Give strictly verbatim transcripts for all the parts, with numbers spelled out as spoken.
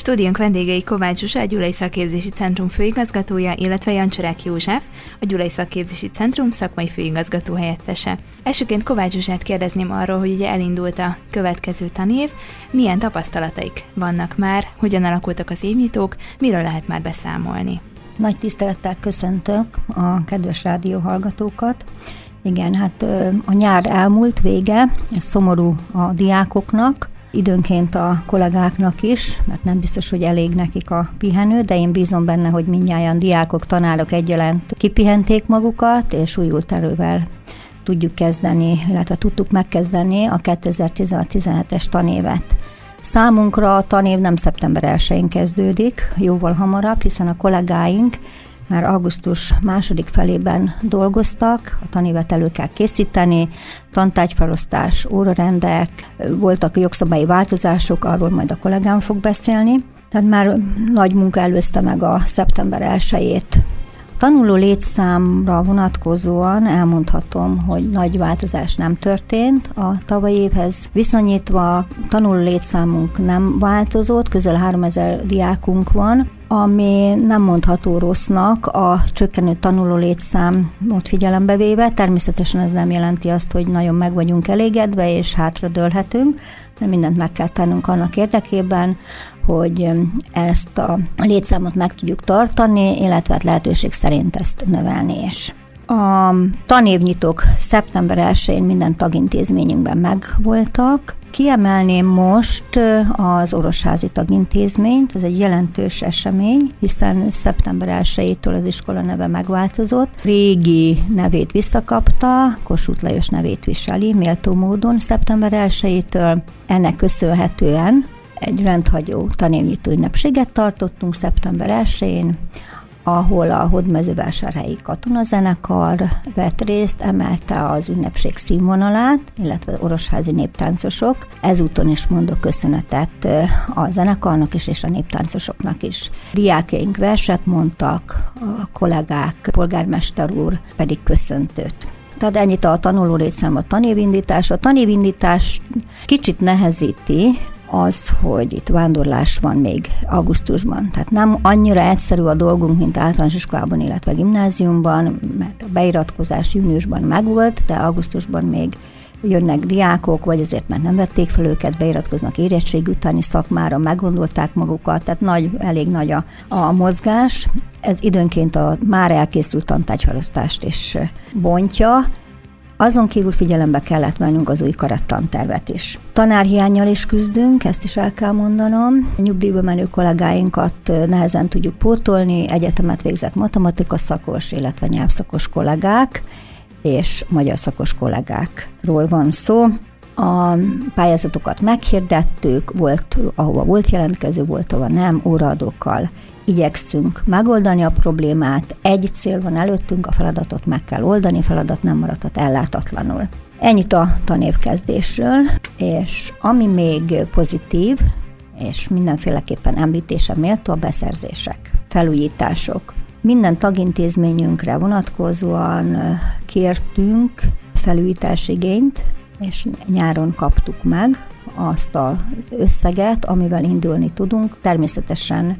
Stúdiónk vendégei Kovács Zsuzsa, a Gyulai Szakképzési Centrum főigazgatója, illetve Jancsorák József, a Gyulai Szakképzési Centrum szakmai főigazgató helyettese. Elsőként Kovács Zsuzsát kérdezném arról, hogy ugye elindult a következő tanév, milyen tapasztalataik vannak már, hogyan alakultak az évnyitók, miről lehet már beszámolni. Nagy tisztelettel köszöntök a kedves rádióhallgatókat. Igen, hát a nyár elmúlt, vége, ez szomorú a diákoknak, időnként a kollégáknak is, mert nem biztos, hogy elég nekik a pihenő, de én bízom benne, hogy mindnyájan diákok, tanárok egyaránt kipihenték magukat, és újult erővel tudjuk kezdeni, illetve tudtuk megkezdeni a kétezer-tizenhat-tizenhetes tanévet. Számunkra a tanév nem szeptember elsején kezdődik, jóval hamarabb, hiszen a kollégáink már augusztus második felében dolgoztak, a tanévet elő kell készíteni, tantárgyfelosztás, órarendek, voltak jogszabályi változások, arról majd a kollégám fog beszélni, tehát már nagy munka előzte meg a szeptember elsejét. Tanuló létszámra vonatkozóan elmondhatom, hogy nagy változás nem történt. A tavalyi évhez viszonyítva tanuló létszámunk nem változott, közel háromezer diákunk van, ami nem mondható rossznak a csökkenő tanuló létszámot figyelembe véve. Természetesen ez nem jelenti azt, hogy nagyon meg vagyunk elégedve és hátradőlhetünk, de mindent meg kell tennünk annak érdekében, hogy ezt a létszámot meg tudjuk tartani, illetve lehetőség szerint ezt növelni is. A tanévnyitók szeptember elsején minden tagintézményünkben megvoltak. Kiemelném most az Orosházi tagintézményt, ez egy jelentős esemény, hiszen szeptember elsejétől az iskola neve megváltozott. Régi nevét visszakapta, Kossuth Lajos nevét viseli, méltó módon szeptember elsejétől. Ennek köszönhetően egy rendhagyó tanévnyitó ünnepséget tartottunk szeptember elsején, ahol a Hódmezővásárhelyi Katonazenekar vett részt, emelte az ünnepség színvonalát, illetve orosházi néptáncosok. Ezúton is mondok köszönetet a zenekarnak is, és a néptáncosoknak is. Diákjaink verset mondtak, a kollégák, polgármester úr pedig köszöntőt. Tehát ennyit a tanuló létszám, a tanévindítás. A tanévindítás kicsit nehezíti az, hogy itt vándorlás van még augusztusban. Tehát nem annyira egyszerű a dolgunk, mint általános iskolában, illetve gimnáziumban, mert a beiratkozás júniusban megvolt, de augusztusban még jönnek diákok, vagy azért, mert nem vették fel őket, beiratkoznak érettség utáni szakmára, meggondolták magukat, tehát nagy, elég nagy a, a mozgás. Ez időnként a már elkészült tantárgyfelosztást is bontja. Azon kívül figyelembe kellett vennünk az új karattantervet is. Tanárhiánnyal is küzdünk, ezt is el kell mondanom. Nyugdíjba menő kollégáinkat nehezen tudjuk pótolni, egyetemet végzett matematika szakos, illetve nyelvszakos kollégák, és magyar szakos kollégákról van szó. A pályázatokat meghirdettük, volt, ahova volt jelentkező, volt, ahova nem, óraadókkal igyekszünk megoldani a problémát. Egy cél van előttünk, a feladatot meg kell oldani, feladat nem maradhat ellátatlanul. Ennyit a tanévkezdésről, és ami még pozitív, és mindenféleképpen említése méltó, a beszerzések, felújítások. Minden tagintézményünkre vonatkozóan kértünk felújítási igényt, és nyáron kaptuk meg azt az összeget, amivel indulni tudunk. Természetesen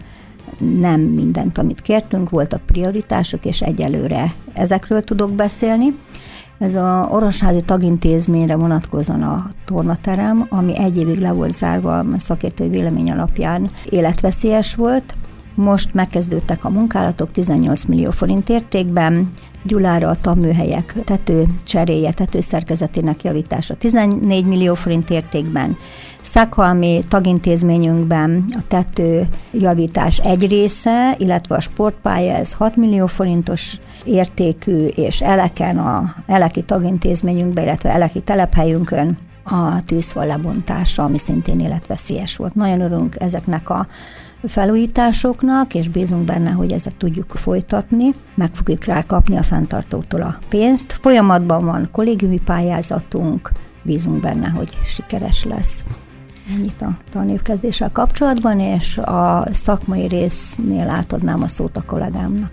nem mindent, amit kértünk, voltak prioritások, és egyelőre ezekről tudok beszélni. Ez az Orosházi tagintézményre vonatkozóan a tornaterem, ami egy évig le volt zárva, a szakértői vélemény alapján életveszélyes volt. Most megkezdődtek a munkálatok tizennyolc millió forint értékben, Gyulára a tanműhelyek tető cseréje, tetőszerkezetének javítása tizennégy millió forint értékben, Szeghalmi tagintézményünkben a tető javítás egy része, illetve a sportpálya, ez hat millió forintos értékű, és Eleken, a Eleki tagintézményünkben, illetve Eleki telephelyünkön a tűzfal lebontása, ami szintén életveszélyes volt. Nagyon örülünk ezeknek a felújításoknak, és bízunk benne, hogy ezek tudjuk folytatni. Meg fogjuk rá kapni a fenntartótól a pénzt. Folyamatban van kollégiumi pályázatunk, bízunk benne, hogy sikeres lesz. Ennyit a tanévkezdéssel kapcsolatban, és a szakmai résznél átadnám a szót a kollégámnak.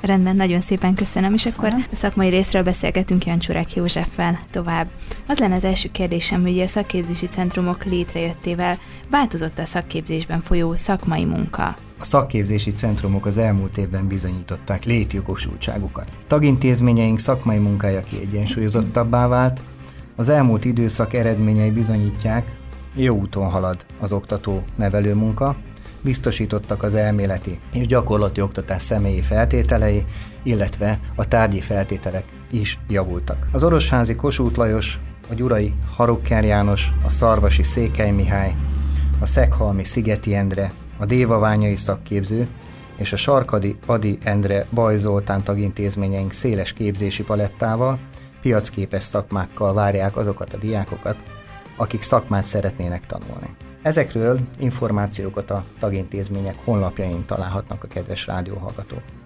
Rendben, nagyon szépen köszönöm, és akkor a szakmai részről beszélgetünk Jancsurák Józseffel tovább. Az lenne az első kérdésem, hogy a szakképzési centrumok létrejöttével változott a szakképzésben folyó szakmai munka? A szakképzési centrumok az elmúlt évben bizonyították létjogosultságukat. Tagintézményeink szakmai munkája kiegyensúlyozottabbá vált, az elmúlt időszak eredményei bizonyítják, jó úton halad az oktató-nevelő munka, biztosítottak az elméleti és gyakorlati oktatás személyi feltételei, illetve a tárgyi feltételek is javultak. Az orosházi Kossuth Lajos, a gyurai Harukker János, a szarvasi Székely Mihály, a szeghalmi Szigeti Endre, a dévaványai szakképző és a sarkadi Ady Endre Baj Zoltán tagintézményeink széles képzési palettával, piacképes szakmákkal várják azokat a diákokat, akik szakmát szeretnének tanulni. Ezekről információkat a tagintézmények honlapjain találhatnak a kedves rádióhallgatók.